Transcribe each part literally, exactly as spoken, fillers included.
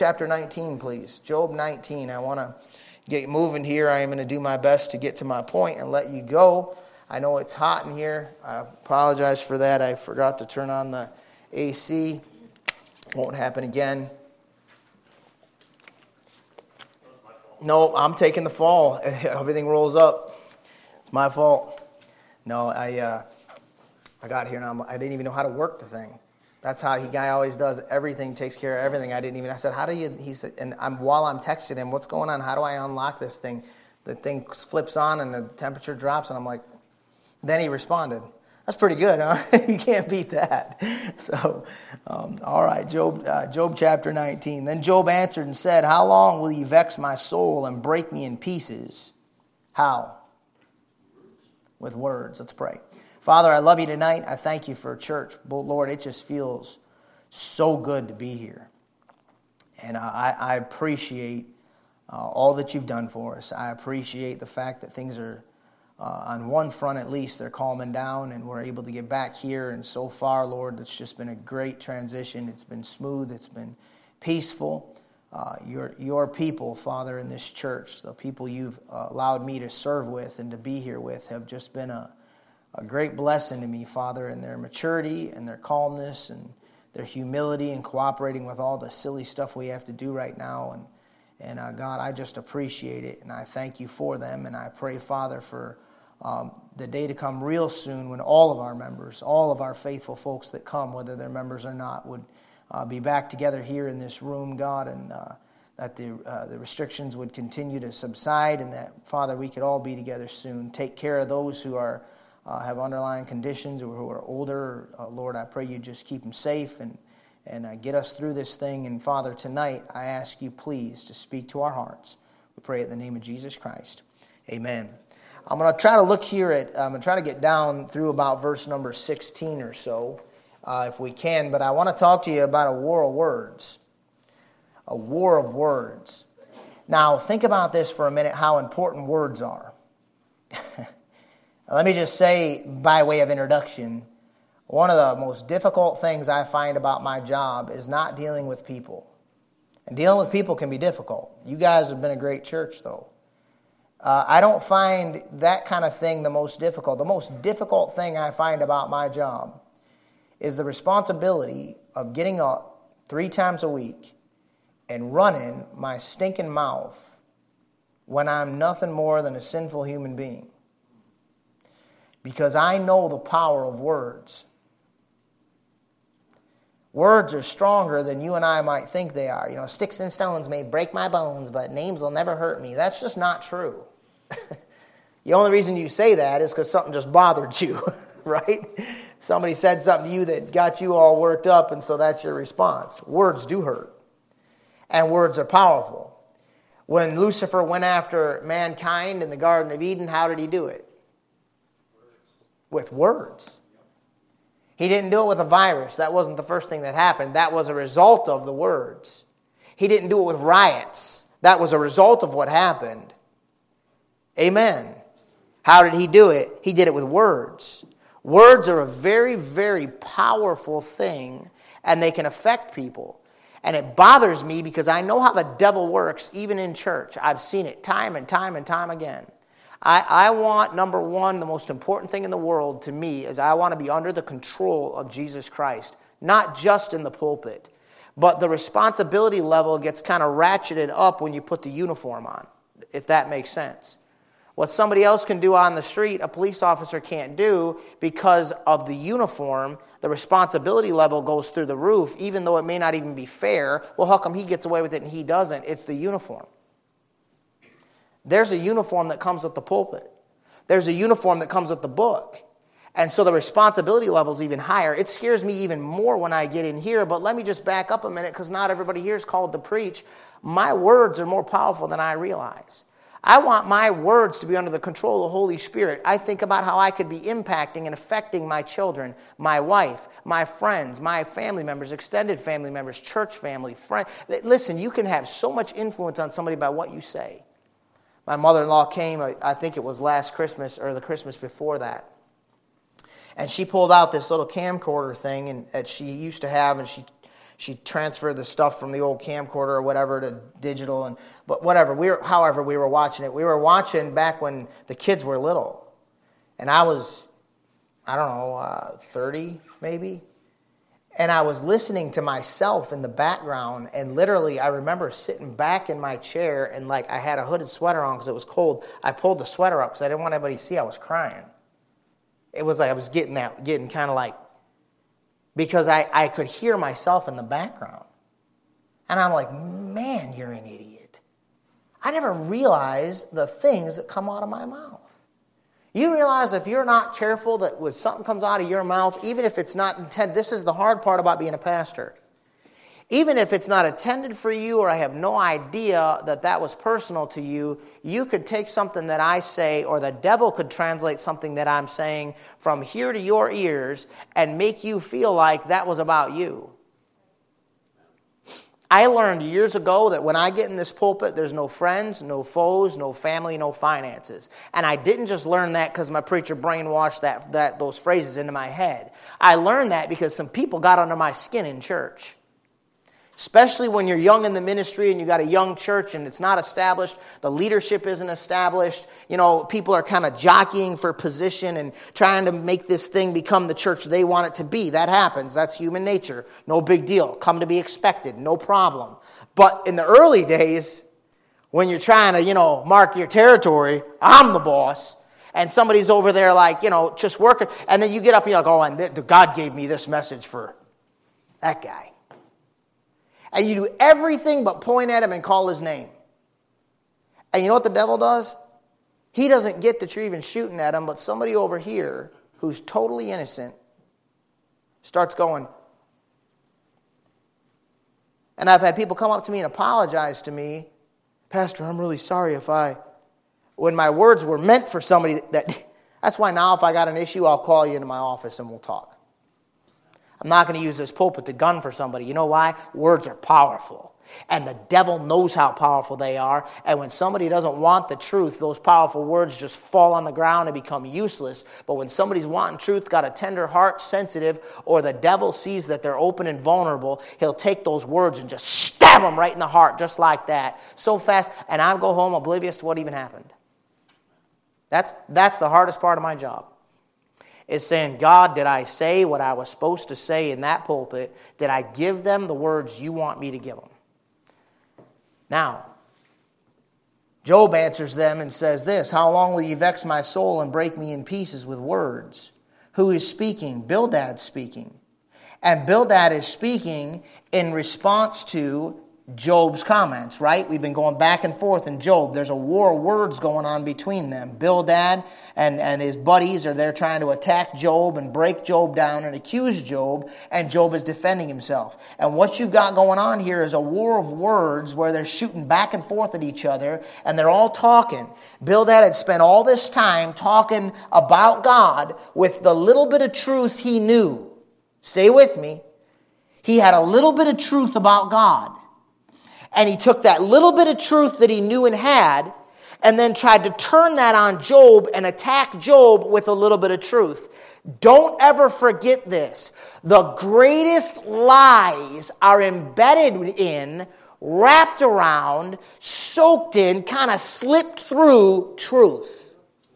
chapter nineteen, please. Job nineteen. I want to get moving here. I am going to do my best to get to my point and let you go. I know it's hot in here. I apologize for that. I forgot to turn on the A C. Won't happen again. No, I'm taking the fall. Everything rolls up. It's my fault. No, I uh, I got here and I'm, I didn't even know how to work the thing. That's how he guy always does. Everything, takes care of everything. I didn't even. I said, "How do you?" He said, and I'm while I'm texting him, "What's going on? How do I unlock this thing?" The thing flips on and the temperature drops, and I'm like. Then he responded. That's pretty good, huh? You can't beat that. So, um, all right, Job, uh, Job chapter nineteen. Then Job answered and said, "How long will you vex my soul and break me in pieces?" How? With words. Let's pray. Father, I love you tonight. I thank you for church. But Lord, it just feels so good to be here. And I, I appreciate uh, all that you've done for us. I appreciate the fact that things are Uh, on one front, at least, they're calming down and we're able to get back here. And so far, Lord, it's just been a great transition. It's been smooth. It's been peaceful. Uh, your, your people, Father, in this church, the people you've uh, allowed me to serve with and to be here with have just been a, a great blessing to me, Father, in their maturity and their calmness and their humility and cooperating with all the silly stuff we have to do right now. And, and uh, God, I just appreciate it. And I thank you for them. And I pray, Father, for Um, the day to come real soon when all of our members, all of our faithful folks that come, whether they're members or not, would uh, be back together here in this room, God, and uh, that the uh, the restrictions would continue to subside, and that, Father, we could all be together soon. Take care of those who are uh, have underlying conditions or who are older. Uh, Lord, I pray you just keep them safe and, and uh, get us through this thing. And, Father, tonight I ask you, please, to speak to our hearts. We pray in the name of Jesus Christ. Amen. I'm going to try to look here at, I'm going to try to get down through about verse number sixteen or so, uh, if we can. But I want to talk to you about a war of words. A war of words. Now, think about this for a minute, how important words are. Let me just say, by way of introduction, one of the most difficult things I find about my job is not dealing with people. And dealing with people can be difficult. You guys have been a great church, though. Uh, I don't find that kind of thing the most difficult. The most difficult thing I find about my job is the responsibility of getting up three times a week and running my stinking mouth when I'm nothing more than a sinful human being. Because I know the power of words. Words are stronger than you and I might think they are. You know, sticks and stones may break my bones, but names will never hurt me. That's just not true. The only reason you say that is because something just bothered you, right? Somebody said something to you that got you all worked up, and so that's your response. Words do hurt, and words are powerful. When Lucifer went after mankind in the Garden of Eden, how did he do it? With words. He didn't do it with a virus. That wasn't the first thing that happened. That was a result of the words. He didn't do it with riots. That was a result of what happened. Amen. How did he do it? He did it with words. Words are a very, very powerful thing, and they can affect people. And it bothers me because I know how the devil works, even in church. I've seen it time and time and time again. I, I want, number one, the most important thing in the world to me is I want to be under the control of Jesus Christ, not just in the pulpit, but the responsibility level gets kind of ratcheted up when you put the uniform on, if that makes sense. What somebody else can do on the street, a police officer can't do because of the uniform. The responsibility level goes through the roof, even though it may not even be fair. Well, how come he gets away with it and he doesn't? It's the uniform. There's a uniform that comes with the pulpit. There's a uniform that comes with the book. And so the responsibility level is even higher. It scares me even more when I get in here, but let me just back up a minute because not everybody here is called to preach. My words are more powerful than I realize. I want my words to be under the control of the Holy Spirit. I think about how I could be impacting and affecting my children, my wife, my friends, my family members, extended family members, church family, friends. Listen, you can have so much influence on somebody by what you say. My mother-in-law came, I think it was last Christmas or the Christmas before that. And she pulled out this little camcorder thing and, that she used to have, and she she transferred the stuff from the old camcorder or whatever to digital, and but whatever. We were, however, we were watching it. We were watching back when the kids were little, and I was, I don't know, uh, thirty maybe, and I was listening to myself in the background, and literally, I remember sitting back in my chair, and like I had a hooded sweater on because it was cold. I pulled the sweater up because I didn't want anybody to see I was crying. It was like I was getting that, getting kind of like, because I, I could hear myself in the background. And I'm like, man, you're an idiot. I never realized the things that come out of my mouth. You realize if you're not careful that when something comes out of your mouth, even if it's not intended, this is the hard part about being a pastor. Even if it's not intended for you, or I have no idea that that was personal to you, you could take something that I say, or the devil could translate something that I'm saying from here to your ears and make you feel like that was about you. I learned years ago that when I get in this pulpit, there's no friends, no foes, no family, no finances. And I didn't just learn that because my preacher brainwashed that, that those phrases into my head. I learned that because some people got under my skin in church. Especially when you're young in the ministry and you got a young church and it's not established, the leadership isn't established, you know, people are kind of jockeying for position and trying to make this thing become the church they want it to be. That happens. That's human nature. No big deal. Come to be expected. No problem. But in the early days, when you're trying to, you know, mark your territory, I'm the boss. And somebody's over there like, you know, just working. And then you get up and you're like, oh, and th- God gave me this message for that guy. And you do everything but point at him and call his name. And you know what the devil does? He doesn't get that you're even shooting at him, but somebody over here who's totally innocent starts going. And I've had people come up to me and apologize to me. Pastor, I'm really sorry if I, when my words were meant for somebody that, that that's why now if I got an issue, I'll call you into my office and we'll talk. I'm not going to use this pulpit to gun for somebody. You know why? Words are powerful. And the devil knows how powerful they are. And when somebody doesn't want the truth, those powerful words just fall on the ground and become useless. But when somebody's wanting truth, got a tender heart, sensitive, or the devil sees that they're open and vulnerable, he'll take those words and just stab them right in the heart, just like that, so fast. And I'll go home oblivious to what even happened. That's, that's the hardest part of my job. Is saying, God, did I say what I was supposed to say in that pulpit? Did I give them the words you want me to give them? Now, Job answers them and says this, how long will you vex my soul and break me in pieces with words? Who is speaking? Bildad's speaking. And Bildad is speaking in response to Job's comments, right? We've been going back and forth in Job. There's a war of words going on between them. Bildad and, and his buddies are there trying to attack Job and break Job down and accuse Job, and Job is defending himself. And what you've got going on here is a war of words where they're shooting back and forth at each other, and they're all talking. Bildad had spent all this time talking about God with the little bit of truth he knew. Stay with me. He had a little bit of truth about God. And he took that little bit of truth that he knew and had and then tried to turn that on Job and attack Job with a little bit of truth. Don't ever forget this. The greatest lies are embedded in, wrapped around, soaked in, kind of slipped through truth.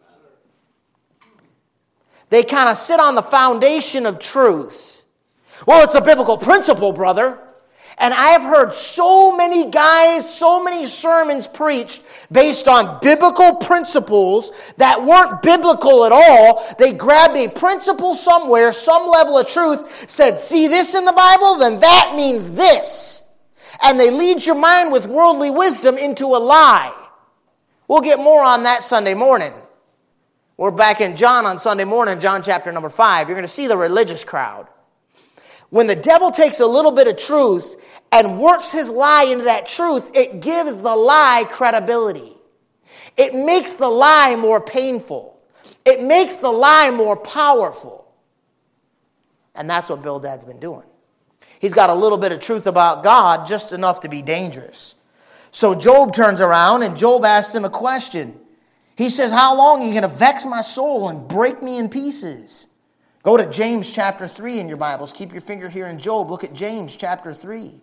They kind of sit on the foundation of truth. Well, it's a biblical principle, brother. And I have heard so many guys, so many sermons preached based on biblical principles that weren't biblical at all. They grabbed a principle somewhere, some level of truth, said, see this in the Bible? Then that means this. And they lead your mind with worldly wisdom into a lie. We'll get more on that Sunday morning. We're back in John on Sunday morning, John chapter number five. You're going to see the religious crowd. When the devil takes a little bit of truth and works his lie into that truth, it gives the lie credibility. It makes the lie more painful. It makes the lie more powerful. And that's what Bildad's been doing. He's got a little bit of truth about God, just enough to be dangerous. So Job turns around and Job asks him a question. He says, how long are you going to vex my soul and break me in pieces? Go to James chapter three in your Bibles. Keep your finger here in Job. Look at James chapter three.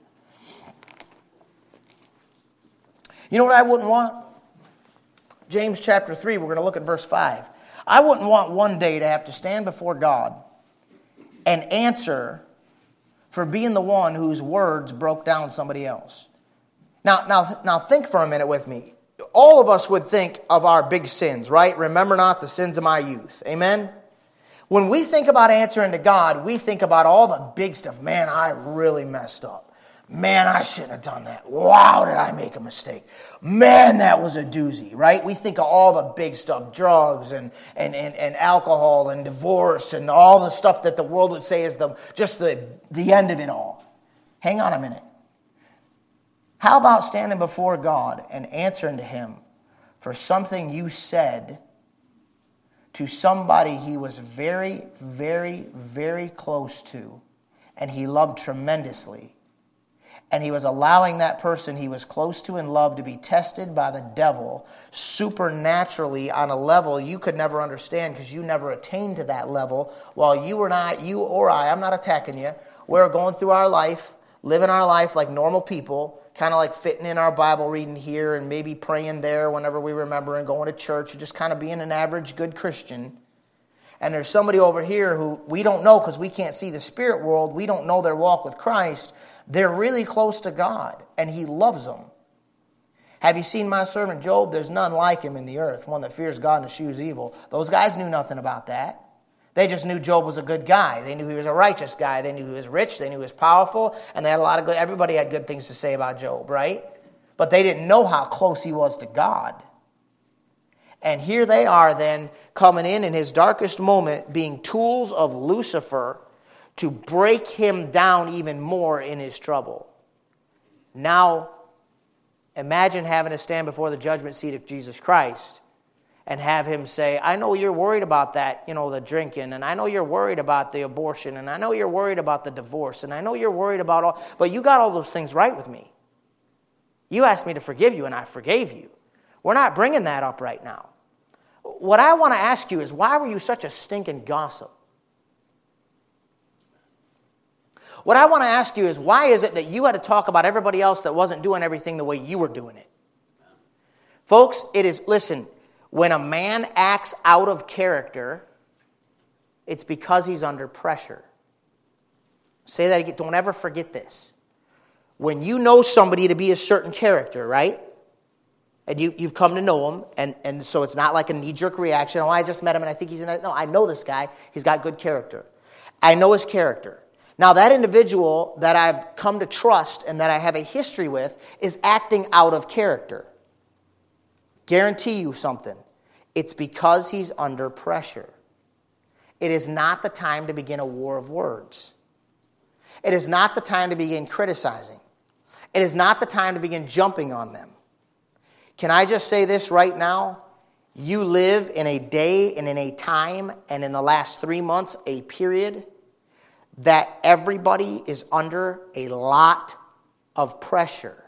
You know what I wouldn't want? James chapter three, we're going to look at verse five. I wouldn't want one day to have to stand before God and answer for being the one whose words broke down somebody else. Now, now, now think for a minute with me. All of us would think of our big sins, right? Remember not the sins of my youth. Amen? When we think about answering to God, we think about all the big stuff. Man, I really messed up. Man, I shouldn't have done that. Wow, did I make a mistake. Man, that was a doozy, right? We think of all the big stuff, drugs and, and, and, and alcohol and divorce and all the stuff that the world would say is the just the, the end of it all. Hang on a minute. How about standing before God and answering to Him for something you said to somebody He was very, very, very close to and He loved tremendously? And He was allowing that person He was close to and loved to be tested by the devil supernaturally on a level you could never understand because you never attained to that level. While you were not, you or I, I'm not attacking you, we're going through our life, living our life like normal people, kind of like fitting in our Bible reading here and maybe praying there whenever we remember and going to church and just kind of being an average good Christian. And there's somebody over here who we don't know because we can't see the spirit world. We don't know their walk with Christ. They're really close to God, and He loves them. Have you seen my servant Job? There's none like him in the earth, one that fears God and eschews evil. Those guys knew nothing about that. They just knew Job was a good guy. They knew he was a righteous guy. They knew he was rich. They knew he was powerful, and they had a lot of good. Everybody had good things to say about Job, right? But they didn't know how close he was to God. And here they are then coming in in his darkest moment, being tools of Lucifer to break him down even more in his trouble. Now, imagine having to stand before the judgment seat of Jesus Christ and have Him say, I know you're worried about that, you know, the drinking, and I know you're worried about the abortion, and I know you're worried about the divorce, and I know you're worried about all, but you got all those things right with me. You asked me to forgive you, and I forgave you. We're not bringing that up right now. What I want to ask you is, why were you such a stinking gossip? What I want to ask you is, why is it that you had to talk about everybody else that wasn't doing everything the way you were doing it? Folks, it is, listen, when a man acts out of character, it's because he's under pressure. Say that again. Don't ever forget this. When you know somebody to be a certain character, right? And you, you've come to know him, and, and so it's not like a knee-jerk reaction. Oh, I just met him, and I think he's in a... No, I know this guy. He's got good character. I know his character. Now, that individual that I've come to trust and that I have a history with is acting out of character. Guarantee you something. It's because he's under pressure. It is not the time to begin a war of words. It is not the time to begin criticizing. It is not the time to begin jumping on them. Can I just say this right now? You live in a day and in a time and in the last three months, a period that everybody is under a lot of pressure.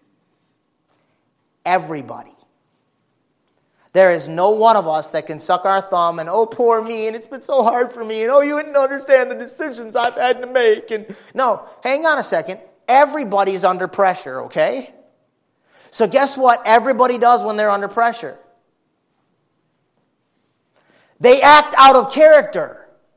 Everybody. There is no one of us that can suck our thumb and, oh, poor me, and it's been so hard for me, and oh, you wouldn't understand the decisions I've had to make. And no, hang on a second. Everybody's under pressure, okay? So guess what everybody does when they're under pressure? They act out of character.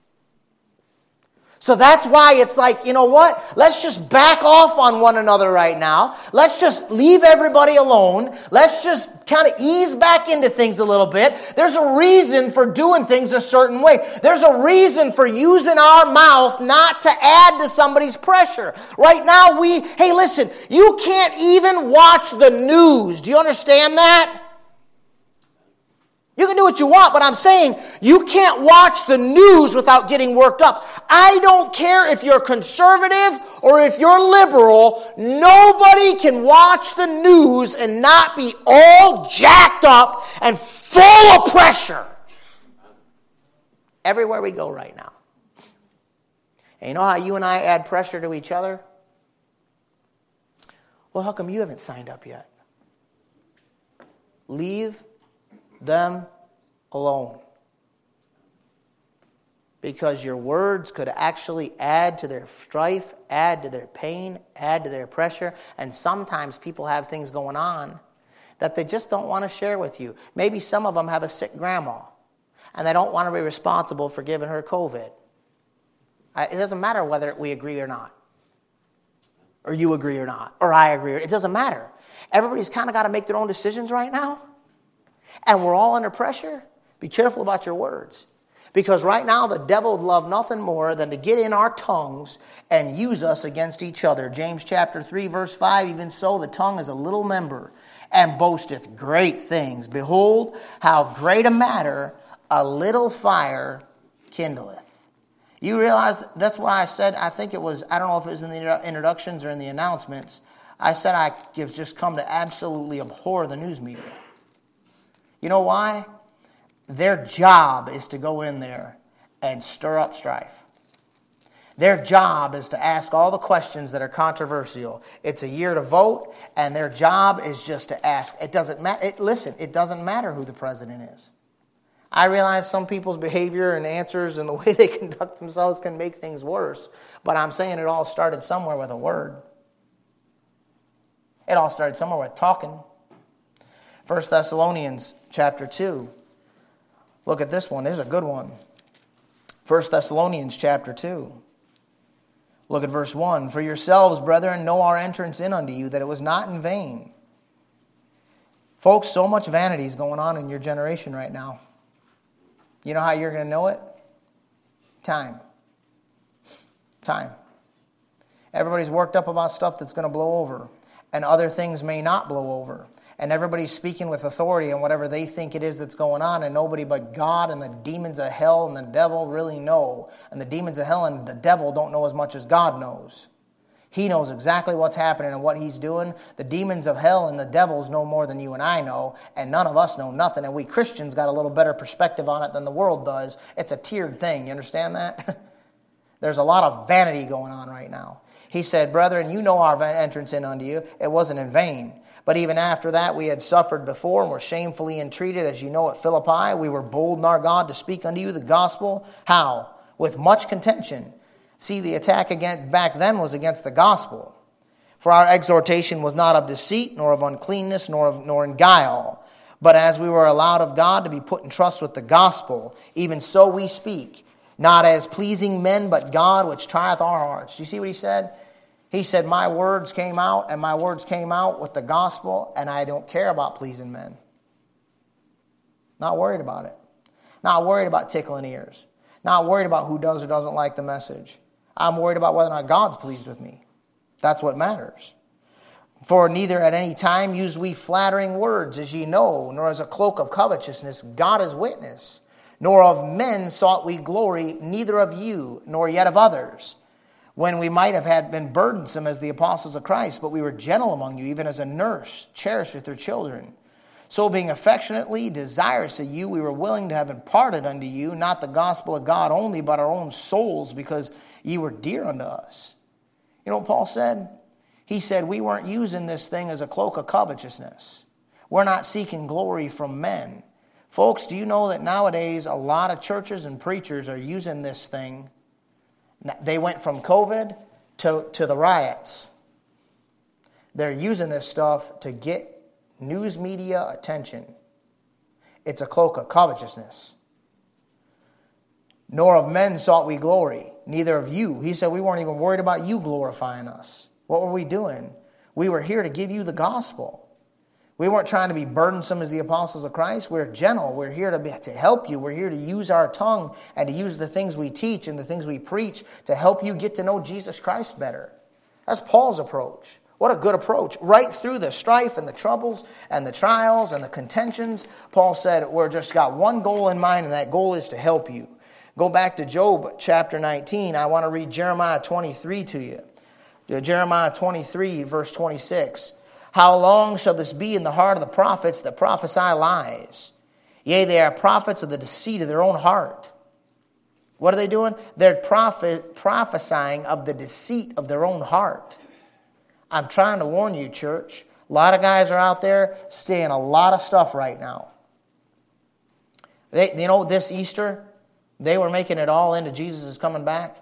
So that's why it's like, you know what? Let's just back off on one another right now. Let's just leave everybody alone. Let's just kind of ease back into things a little bit. There's a reason for doing things a certain way. There's a reason for using our mouth not to add to somebody's pressure. Right now we, hey listen, you can't even watch the news. Do you understand that? You can do what you want, but I'm saying you can't watch the news without getting worked up. I don't care if you're conservative or if you're liberal. Nobody can watch the news and not be all jacked up and full of pressure. Everywhere we go right now. And you know how you and I add pressure to each other? Well, how come you haven't signed up yet? Leave them alone. because your words could actually add to their strife, add to their pain, add to their pressure. And sometimes people have things going on that they just don't want to share with you. Maybe some of them have a sick grandma, and they don't want to be responsible for giving her COVID. It doesn't matter whether we agree or not, or you agree or not, or I agree. It doesn't matter. Everybody's kind of got to make their own decisions right now, and we're all under pressure. Be careful about your words, because right now the devil would love nothing more than to get in our tongues and use us against each other. James chapter three, verse five, even so the tongue is a little member, and boasteth great things. Behold, how great a matter a little fire kindleth. You realize that's why I said, I think it was, I don't know if it was in the introductions or in the announcements, I said I have just come to absolutely abhor the news media. You know why? Their job is to go in there and stir up strife. Their job is to ask all the questions that are controversial. It's a year to vote, and their job is just to ask. It doesn't matter. It, listen, it doesn't matter who the president is. I realize some people's behavior and answers and the way they conduct themselves can make things worse, but I'm saying it all started somewhere with a word. It all started somewhere with talking. First Thessalonians chapter two. Look at this one. This is a good one. First Thessalonians chapter two. Look at verse one. For yourselves, brethren, know our entrance in unto you, that it was not in vain. Folks, so much vanity is going on in your generation right now. You know how you're going to know it? Time. Time. Everybody's worked up about stuff that's going to blow over, and other things may not blow over. And everybody's speaking with authority on whatever they think it is that's going on, and nobody but God and the demons of hell and the devil really know. And the demons of hell and the devil don't know as much as God knows. He knows exactly what's happening and what he's doing. The demons of hell and the devils know more than you and I know, and none of us know nothing. And we Christians got a little better perspective on it than the world does. It's a tiered thing. You understand that? There's a lot of vanity going on right now. He said, brethren, you know our entrance in unto you. It wasn't in vain. But even after that, we had suffered before and were shamefully entreated, as you know, at Philippi. We were bold in our God to speak unto you the gospel. How? With much contention. See, the attack against, back then was against the gospel. For our exhortation was not of deceit, nor of uncleanness, nor of, nor in guile. But as we were allowed of God to be put in trust with the gospel, even so we speak, not as pleasing men, but God which trieth our hearts. Do you see what he said? He said, my words came out, and my words came out with the gospel, and I don't care about pleasing men. Not worried about it. Not worried about tickling ears. Not worried about who does or doesn't like the message. I'm worried about whether or not God's pleased with me. That's what matters. For neither at any time use we flattering words, as ye know, nor as a cloak of covetousness. God is witness. Nor of men sought we glory, neither of you, nor yet of others. When we might have had been burdensome as the apostles of Christ, but we were gentle among you, even as a nurse cherisheth her children. So being affectionately desirous of you, we were willing to have imparted unto you, not the gospel of God only, but our own souls, because ye were dear unto us. You know what Paul said? He said we weren't using this thing as a cloak of covetousness. We're not seeking glory from men. Folks, do you know that nowadays a lot of churches and preachers are using this thing? They went from COVID to, to the riots. They're using this stuff to get news media attention. It's a cloak of covetousness. Nor of men sought we glory, neither of you. He said we weren't even worried about you glorifying us. What were we doing? We were here to give you the gospel. We weren't trying to be burdensome as the apostles of Christ. We're gentle. We're here to, be, to help you. We're here to use our tongue and to use the things we teach and the things we preach to help you get to know Jesus Christ better. That's Paul's approach. What a good approach. Right through the strife and the troubles and the trials and the contentions, Paul said, we're just got one goal in mind, and that goal is to help you. Go back to Job chapter nineteen. I want to read Jeremiah twenty-three to you. Jeremiah twenty-three, verse twenty-six. How long shall this be in the heart of the prophets that prophesy lies? Yea, they are prophets of the deceit of their own heart. What are they doing? They're prophet, prophesying of the deceit of their own heart. I'm trying to warn you, church. A lot of guys are out there saying a lot of stuff right now. They, you know, this Easter, They were making it all into Jesus is coming back.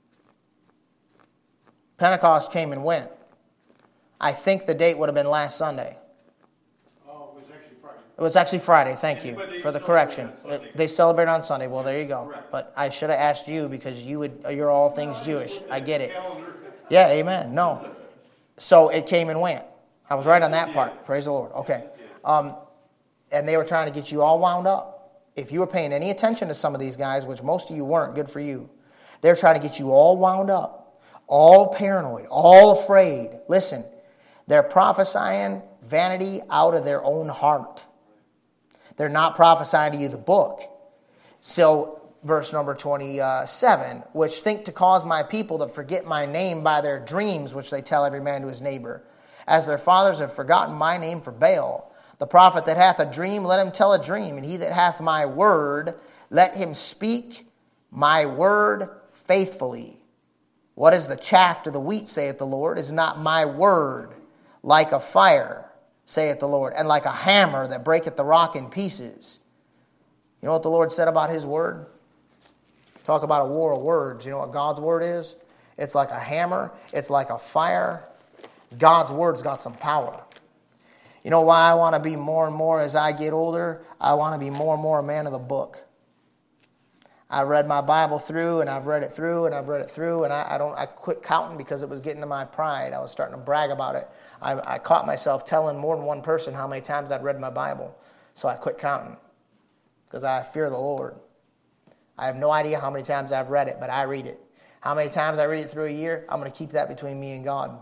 Pentecost came and went. I think the date would have been last Sunday. Oh, it was actually Friday. It was actually Friday, thank you for the correction. It, they celebrate on Sunday. Well, there you go. Correct. But I should have asked you because you would, you're all things Jewish. I get it. Yeah, amen. No. So it came and went. I was right on that part. Praise the Lord. Okay. Um, and they were trying to get you all wound up. If you were paying any attention to some of these guys, which most of you weren't, good for you. They're trying to get you all wound up, all paranoid, all afraid. Listen, they're prophesying vanity out of their own heart. They're not prophesying to you the book. So, verse number twenty-seven, which think to cause my people to forget my name by their dreams, which they tell every man to his neighbor, as their fathers have forgotten my name for Baal. The prophet that hath a dream, let him tell a dream, and he that hath my word, let him speak my word faithfully. What is the chaff to the wheat, saith the Lord? Is not my word like a fire, saith the Lord, and like a hammer that breaketh the rock in pieces? You know what the Lord said about his word? Talk about a war of words. You know what God's word is? It's like a hammer. It's like a fire. God's word's got some power. You know why I want to be more and more as I get older? I want to be more and more a man of the book. I read my Bible through, and I've read it through, and I've read it through, and I, I don't. I quit counting because it was getting to my pride. I was starting to brag about it. I, I caught myself telling more than one person how many times I'd read my Bible, so I quit counting because I fear the Lord. I have no idea how many times I've read it, but I read it. How many times I read it through a year? I'm going to keep that between me and God.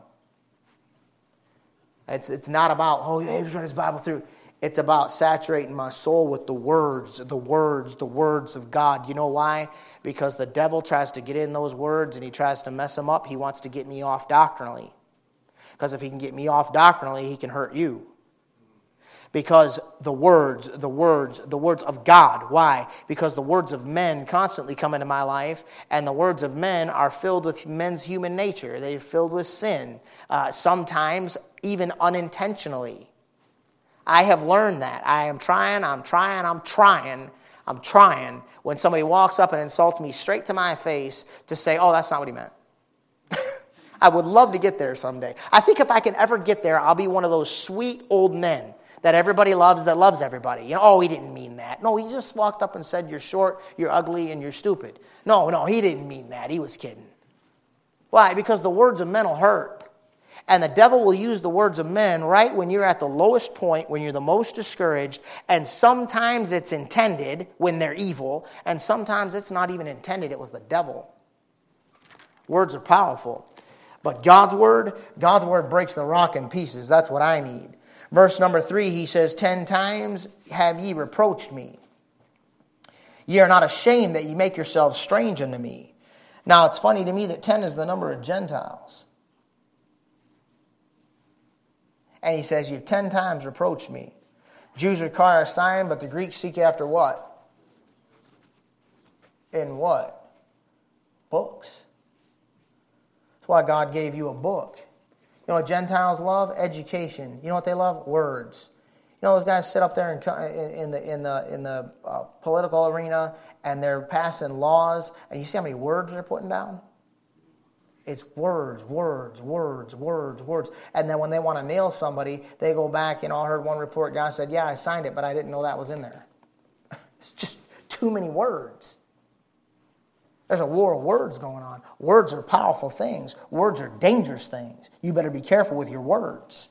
It's it's not about, oh, yeah, he's read his Bible through. It's about saturating my soul with the words, the words, the words of God. You know why? Because the devil tries to get in those words and he tries to mess them up. He wants to get me off doctrinally. Because if he can get me off doctrinally, he can hurt you. Because the words, the words, the words of God. Why? Because the words of men constantly come into my life, and the words of men are filled with men's human nature. They're filled with sin, uh, sometimes even unintentionally. I have learned that. I am trying, I'm trying, I'm trying, I'm trying. When somebody walks up and insults me straight to my face to say, oh, that's not what he meant. I would love to get there someday. I think if I can ever get there, I'll be one of those sweet old men that everybody loves, that loves everybody. You know, oh, he didn't mean that. No, he just walked up and said, you're short, you're ugly, and you're stupid. No, no, he didn't mean that. He was kidding. Why? Because the words of men will hurt. And the devil will use the words of men right when you're at the lowest point, when you're the most discouraged. And sometimes it's intended when they're evil. And sometimes it's not even intended. It was the devil. Words are powerful. But God's word, God's word breaks the rock in pieces. That's what I need. Verse number three, he says, ten times have ye reproached me. Ye are not ashamed that ye make yourselves strange unto me. Now, it's funny to me that ten is the number of Gentiles. And he says, you've ten times reproached me. Jews require a sign, but the Greeks seek after what? In what? Books. That's why God gave you a book. You know what Gentiles love? Education. You know what they love? Words. You know those guys sit up there in, in the in the in the uh, political arena and they're passing laws, and you see how many words they're putting down? It's words, words, words, words, words. And then when they want to nail somebody, they go back. You know, I heard one report, guy said, yeah, I signed it, but I didn't know that was in there. It's just too many words. There's a war of words going on. Words are powerful things. Words are dangerous things. You better be careful with your words.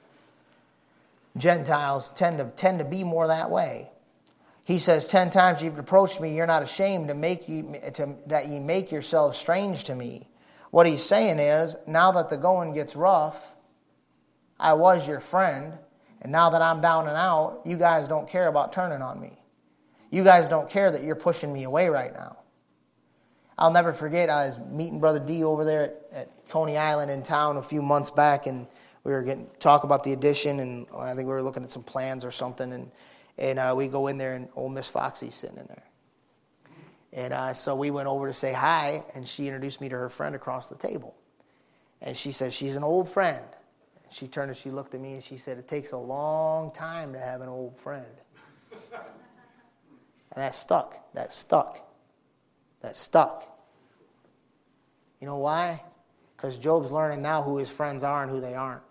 Gentiles tend to tend to be more that way. He says, ten times you've reproached me, you're not ashamed to make you to, that ye make yourselves strange to me. What he's saying is, now that the going gets rough, I was your friend, and now that I'm down and out, you guys don't care about turning on me. You guys don't care that you're pushing me away right now. I'll never forget, I was meeting Brother D over there at, at Coney Island in town a few months back, and we were getting talk about the addition, and I think we were looking at some plans or something, and and uh, we go in there, and old Miss Foxy's sitting in there. And uh, so we went over to say hi, and she introduced me to her friend across the table. And she said, she's an old friend. And she turned and she looked at me, and she said, it takes a long time to have an old friend. And that stuck. That stuck. that's stuck. You know why? Because Job's learning now who his friends are and who they aren't.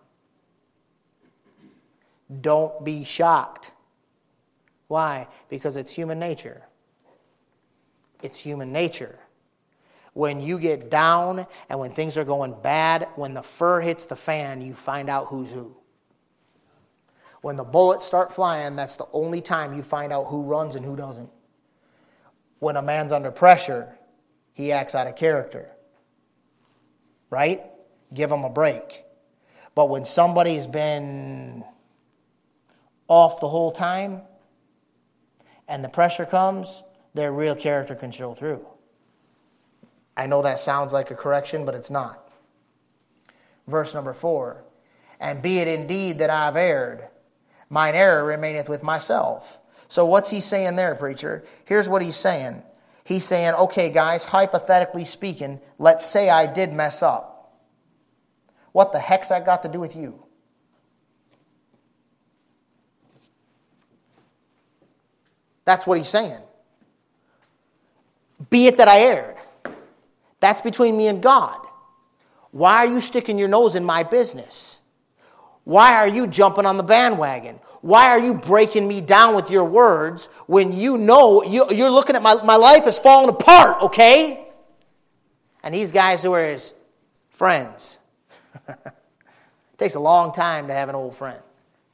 Don't be shocked. Why? Because it's human nature. It's human nature. When you get down and when things are going bad, when the fur hits the fan, you find out who's who. When the bullets start flying, that's the only time you find out who runs and who doesn't. When a man's under pressure, he acts out of character. Right? Give him a break. But when somebody's been off the whole time and the pressure comes, their real character can show through. I know that sounds like a correction, but it's not. Verse number four. And be it indeed that I have erred, mine error remaineth with myself. So what's he saying there, preacher? Here's what he's saying. He's saying, okay, guys, hypothetically speaking, let's say I did mess up. What the heck's that got to do with you? That's what he's saying. Be it that I erred. That's between me and God. Why are you sticking your nose in my business? Why are you jumping on the bandwagon? Why are you breaking me down with your words when you know you, you're looking at my, my life is falling apart, okay? And these guys who are his friends. It takes a long time to have an old friend.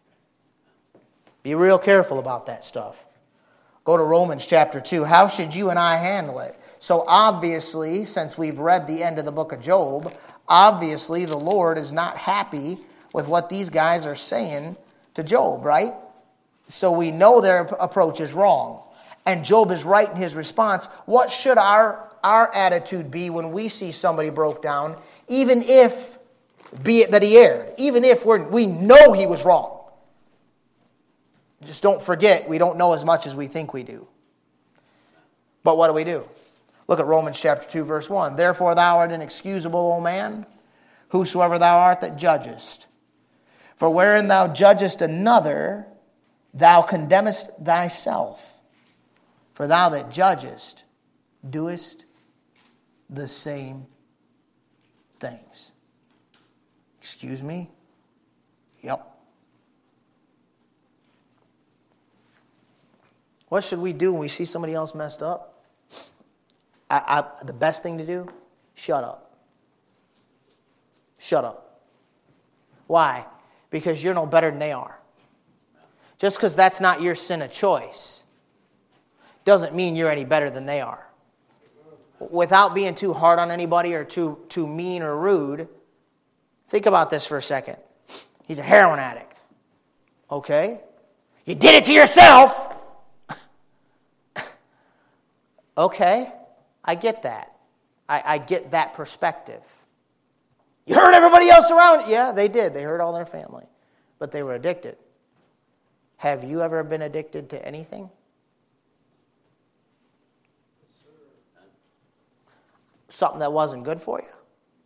Be real careful about that stuff. Go to Romans chapter two. How should you and I handle it? So obviously, since we've read the end of the book of Job, obviously the Lord is not happy with what these guys are saying to Job, right? So we know their approach is wrong. And Job is right in his response. What should our, our attitude be when we see somebody broke down, even if, be it that he erred, even if we're, we know he was wrong? Just don't forget, we don't know as much as we think we do. But what do we do? Look at Romans chapter two, verse one. Therefore thou art inexcusable, O man, whosoever thou art that judgest. For wherein thou judgest another, thou condemnest thyself. For thou that judgest doest the same things. Excuse me? Yep. What should we do when we see somebody else messed up? I, I, the best thing to do? Shut up. Shut up. Why? Because you're no better than they are. Just because that's not your sin of choice doesn't mean you're any better than they are. Without being too hard on anybody or too, too mean or rude, think about this for a second. He's a heroin addict. Okay? You did it to yourself. Okay, I get that. I, I get that perspective. You hurt everybody else around. Yeah, they did. They hurt all their family. But they were addicted. Have you ever been addicted to anything? Something that wasn't good for you?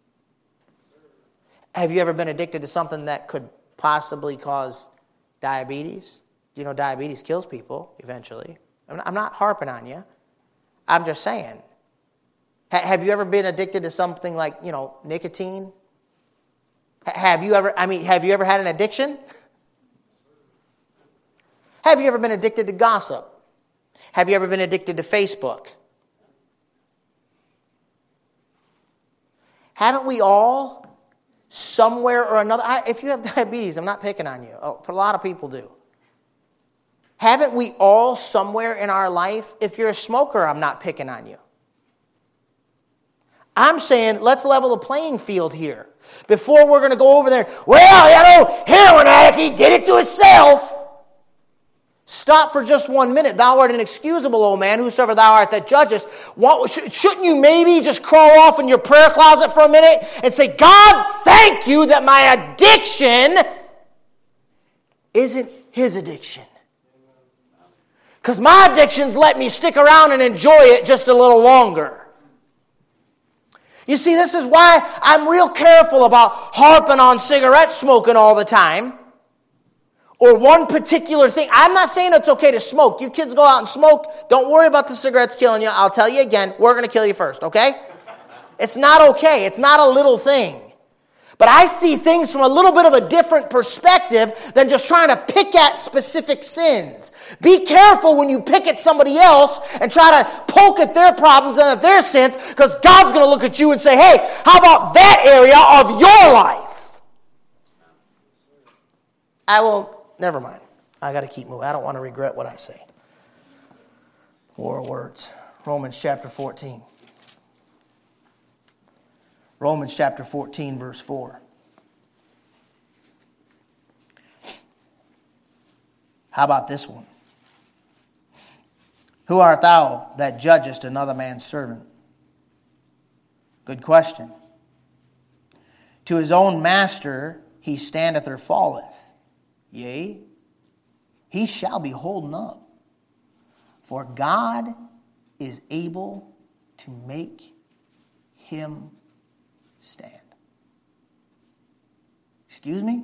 Have you ever been addicted to something that could possibly cause diabetes? You know, diabetes kills people eventually. I'm not harping on you. I'm just saying. Have you ever been addicted to something like, you know, nicotine? Have you ever, I mean, have you ever had an addiction? Have you ever been addicted to gossip? Have you ever been addicted to Facebook? Haven't we all, somewhere or another, I, if you have diabetes, I'm not picking on you. Oh, a lot of people do. Haven't we all somewhere in our life, if you're a smoker, I'm not picking on you. I'm saying let's level the playing field here. Before we're going to go over there, well, you know, heroin addict, he did it to himself. Stop for just one minute. Thou art inexcusable, O man, whosoever thou art that judgest. What, shouldn't you maybe just crawl off in your prayer closet for a minute and say, God, thank you that my addiction isn't his addiction. Because my addictions let me stick around and enjoy it just a little longer. You see, this is why I'm real careful about harping on cigarette smoking all the time. or one particular thing. I'm not saying it's okay to smoke. You kids go out and smoke. Don't worry about the cigarettes killing you. I'll tell you again, we're going to kill you first, okay? It's not okay. It's not a little thing. But I see things from a little bit of a different perspective than just trying to pick at specific sins. Be careful when you pick at somebody else and try to poke at their problems and at their sins, because God's going to look at you and say, hey, how about that area of your life? I will, never mind. I got to keep moving. I don't want to regret what I say. War of words. Romans chapter fourteen. Romans chapter fourteen, verse four. How about this one? Who art thou that judgest another man's servant? Good question. To his own master he standeth or falleth. Yea, he shall be holden up. For God is able to make him stand. Excuse me?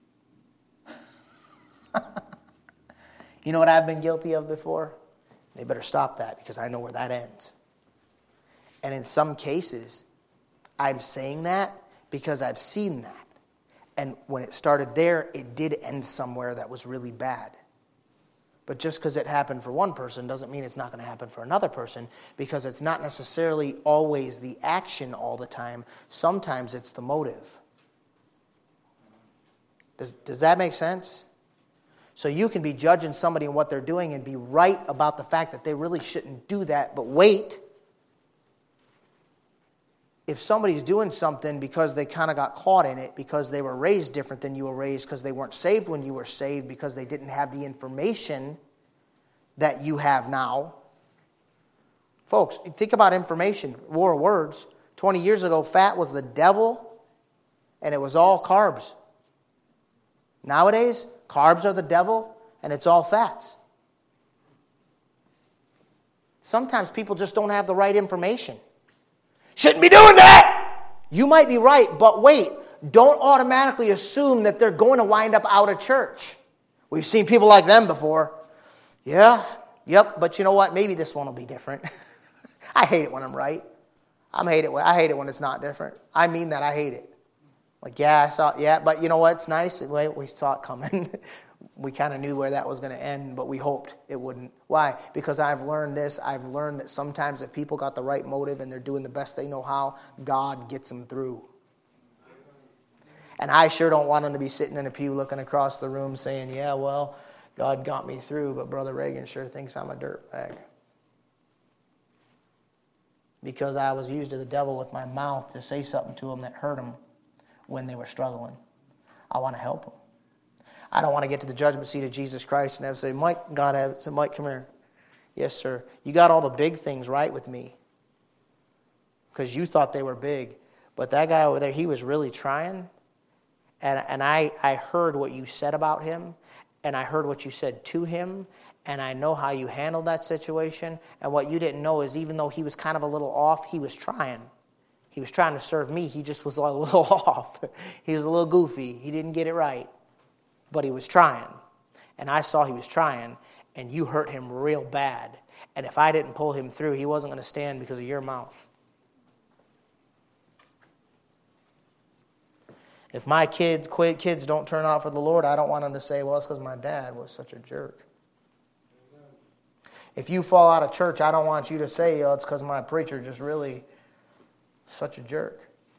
You know what I've been guilty of before? They better stop that, because I know where that ends. And in some cases, I'm saying that because I've seen that. And when it started there, it did end somewhere that was really bad. But just because it happened for one person doesn't mean it's not going to happen for another person, because it's not necessarily always the action all the time. Sometimes it's the motive. Does, does that make sense? So you can be judging somebody and what they're doing and be right about the fact that they really shouldn't do that. But wait, if somebody's doing something because they kind of got caught in it, because they were raised different than you were raised, because they weren't saved when you were saved, because they didn't have the information that you have now. Folks, think about information. War of words. twenty years ago, fat was the devil, and it was all carbs. Nowadays, carbs are the devil, and it's all fats. Sometimes people just don't have the right information. Shouldn't be doing that! You might be right, but wait. Don't automatically assume that they're going to wind up out of church. We've seen people like them before. Yeah, yep, but you know what? Maybe this one will be different. I hate it when I'm right. I hate it when, I hate it when it's not different. I mean that. I hate it. Like, yeah, I saw, yeah, but you know what? It's nice. We saw it coming. We kind of knew where that was going to end, but we hoped it wouldn't. Why? Because I've learned this. I've learned that sometimes if people got the right motive and they're doing the best they know how, God gets them through. And I sure don't want them to be sitting in a pew looking across the room saying, yeah, well, God got me through, but Brother Reagan sure thinks I'm a dirtbag. Because I was used to the devil with my mouth to say something to him that hurt him when they were struggling. I want to help them. I don't want to get to the judgment seat of Jesus Christ and have to say, Mike, God, have say, Mike, come here. Yes, sir. You got all the big things right with me because you thought they were big. But that guy over there, he was really trying. And, and I, I heard what you said about him, and I heard what you said to him, and I know how you handled that situation. And what you didn't know is even though he was kind of a little off, he was trying. He was trying to serve me. He just was a little off. He was a little goofy. He didn't get it right. But he was trying. And I saw he was trying, and you hurt him real bad. And if I didn't pull him through, he wasn't going to stand because of your mouth. If my kids, kids don't turn out for the Lord, I don't want them to say, well, it's because my dad was such a jerk. If you fall out of church, I don't want you to say, oh, it's because my preacher just really such a jerk.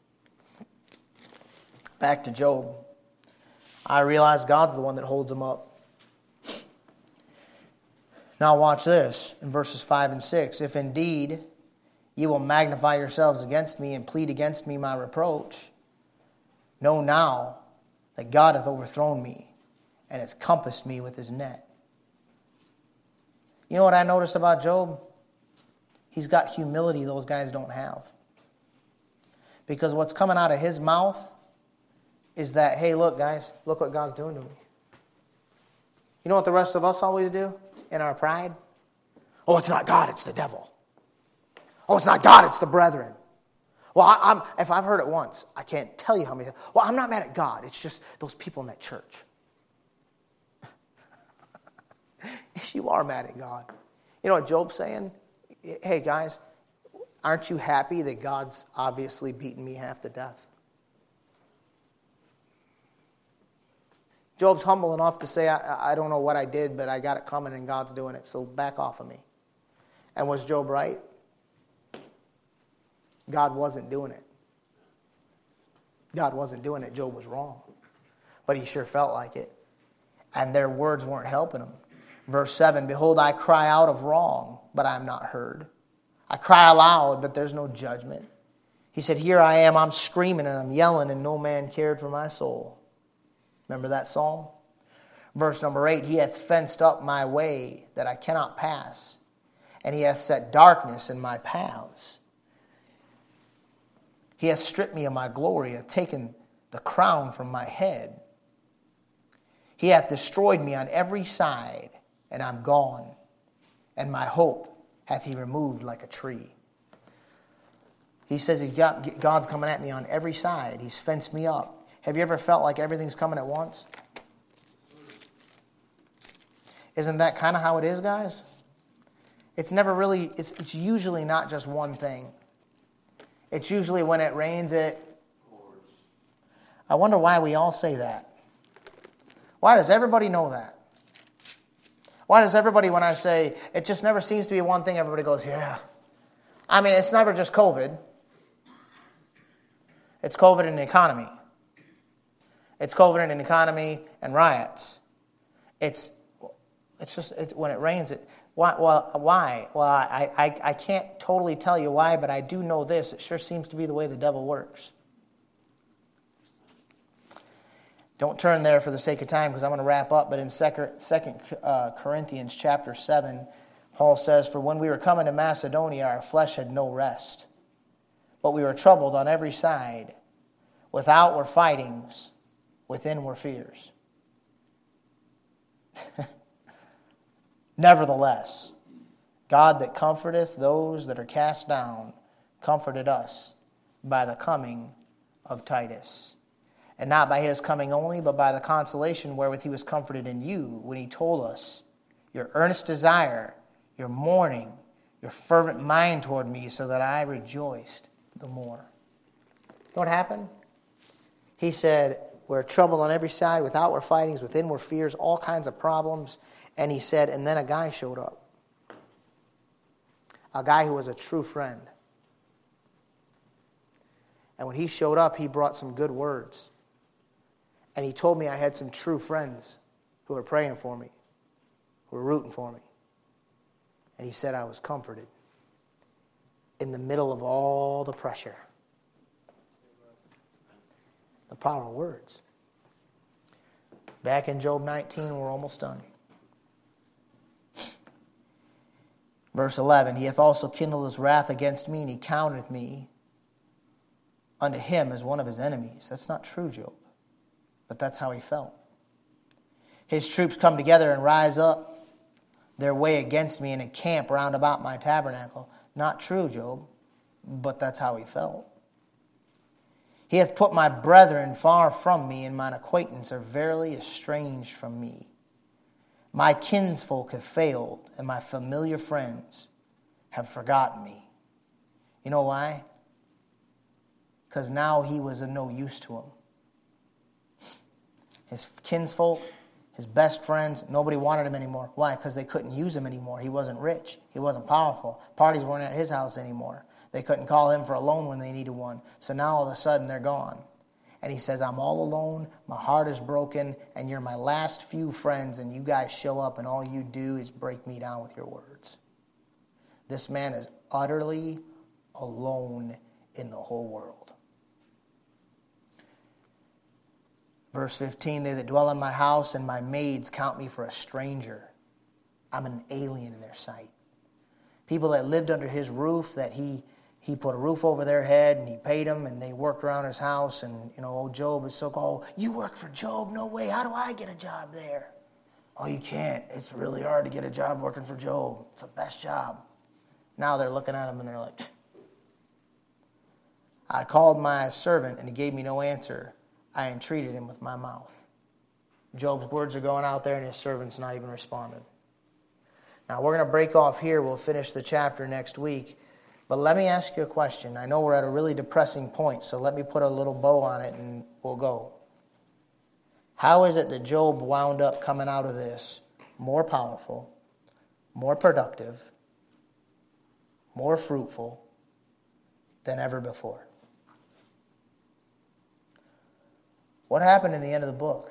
Back to Job. I realize God's the one that holds him up. Now watch this in verses five and six. If indeed ye will magnify yourselves against me and plead against me my reproach, know now that God hath overthrown me and hath compassed me with his net. You know what I noticed about Job? He's got humility those guys don't have. Because what's coming out of his mouth is that, hey, look, guys, look what God's doing to me. You know what the rest of us always do in our pride? Oh, it's not God, it's the devil. Oh, it's not God, it's the brethren. Well, I, I'm, if I've heard it once, I can't tell you how many times. Well, I'm not mad at God. It's just those people in that church. you are mad at God. You know what Job's saying? Hey, guys, aren't you happy that God's obviously beaten me half to death? Job's humble enough to say, I, I don't know what I did, but I got it coming and God's doing it, so back off of me. And was Job right? God wasn't doing it. God wasn't doing it. Job was wrong. But he sure felt like it. And their words weren't helping him. Verse seven, behold, I cry out of wrong, but I am not heard. I cry aloud, but there's no judgment. He said, here I am, I'm screaming and I'm yelling, and no man cared for my soul. Remember that song? Verse number eight, he hath fenced up my way that I cannot pass, and he hath set darkness in my paths. He hath stripped me of my glory, and taken the crown from my head. He hath destroyed me on every side, and I'm gone, and my hope hath he removed like a tree. He says he's got, God's coming at me on every side. He's fenced me up. Have you ever felt like everything's coming at once? Isn't that kind of how it is, guys? It's never really, it's, it's usually not just one thing. It's usually when it rains, it... I wonder why we all say that. Why does everybody know that? Why does everybody, when I say, it just never seems to be one thing, everybody goes, yeah. I mean, it's never just COVID. It's COVID in the economy. It's COVID in the economy and riots. It's it's just it's, when it rains, it... Why? Well, why? Well, I, I, I can't totally tell you why, but I do know this. It sure seems to be the way the devil works. Don't turn there for the sake of time because I'm going to wrap up. But in Second uh, Corinthians chapter seven, Paul says, for when we were coming to Macedonia, our flesh had no rest. But we were troubled on every side. Without were fightings, within were fears. Nevertheless, God that comforteth those that are cast down, comforted us by the coming of Titus. And not by his coming only, but by the consolation wherewith he was comforted in you, when he told us, your earnest desire, your mourning, your fervent mind toward me, so that I rejoiced the more. You know what happened? He said, we're troubled on every side, without were fightings, within were fears, all kinds of problems. And he said, and then a guy showed up. A guy who was a true friend. And when he showed up, he brought some good words. And he told me I had some true friends who were praying for me, who were rooting for me. And he said I was comforted in the middle of all the pressure. The power of words. Back in Job nineteen, we're almost done. Verse eleven, he hath also kindled his wrath against me, and he counteth me unto him as one of his enemies. That's not true, Job. But that's how he felt. His troops come together and rise up their way against me and encamp round about my tabernacle. Not true, Job. But that's how he felt. He hath put my brethren far from me, and mine acquaintance are verily estranged from me. My kinsfolk have failed, and my familiar friends have forgotten me. You know why? Because now he was of no use to him. His kinsfolk, his best friends, nobody wanted him anymore. Why? Because they couldn't use him anymore. He wasn't rich. He wasn't powerful. Parties weren't at his house anymore. They couldn't call him for a loan when they needed one. So now all of a sudden they're gone. And he says, I'm all alone, my heart is broken, and you're my last few friends, and you guys show up, and all you do is break me down with your words. This man is utterly alone in the whole world. Verse fifteen, they that dwell in my house and my maids count me for a stranger. I'm an alien in their sight. People that lived under his roof, that he he put a roof over their head and he paid them and they worked around his house. And, you know, old Job is so called, oh, you work for Job? No way. How do I get a job there? Oh, you can't. It's really hard to get a job working for Job. It's the best job. Now they're looking at him and they're like, I called my servant and he gave me no answer. I entreated him with my mouth. Job's words are going out there and his servant's not even responding. Now, we're going to break off here. We'll finish the chapter next week. But let me ask you a question. I know we're at a really depressing point, so let me put a little bow on it and we'll go. How is it that Job wound up coming out of this more powerful, more productive, more fruitful than ever before? What happened in the end of the book?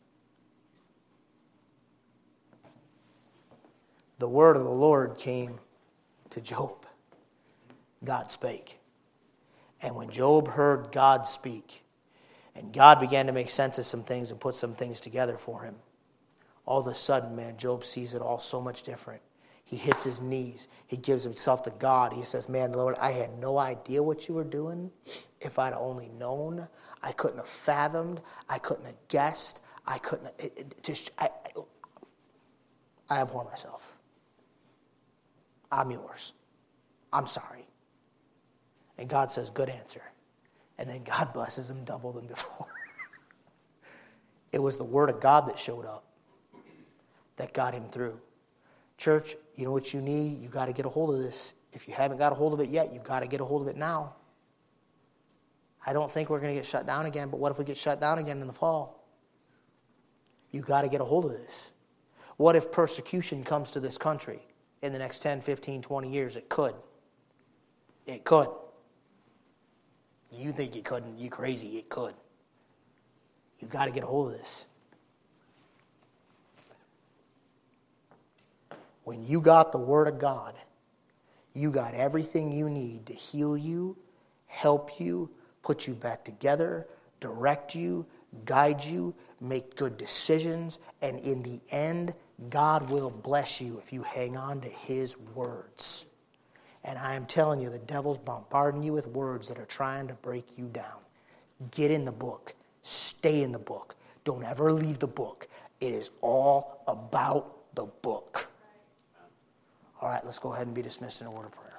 The word of the Lord came to Job. God spake. And when Job heard God speak, and God began to make sense of some things and put some things together for him, all of a sudden, man, Job sees it all so much different. He hits his knees. He gives himself to God. He says, man, Lord, I had no idea what you were doing. If I'd only known, I couldn't have fathomed. I couldn't have guessed. I couldn't have, it, it just, I, I, I abhor myself. I'm yours. I'm sorry. And God says, good answer. And then God blesses him double than before. It was the word of God that showed up that got him through. Church, you know what you need? You got to get a hold of this. If you haven't got a hold of it yet, you've got to get a hold of it now. I don't think we're going to get shut down again, but what if we get shut down again in the fall? You've got to get a hold of this. What if persecution comes to this country in the next ten, fifteen, twenty years? It could. It could. You think it couldn't, you crazy, it could. You've got to get a hold of this. When you got the Word of God, you got everything you need to heal you, help you, put you back together, direct you, guide you, make good decisions, and in the end, God will bless you if you hang on to His words. And I am telling you, the devil's bombarding you with words that are trying to break you down. Get in the book. Stay in the book. Don't ever leave the book. It is all about the book. All right, let's go ahead and be dismissed in a word of prayer.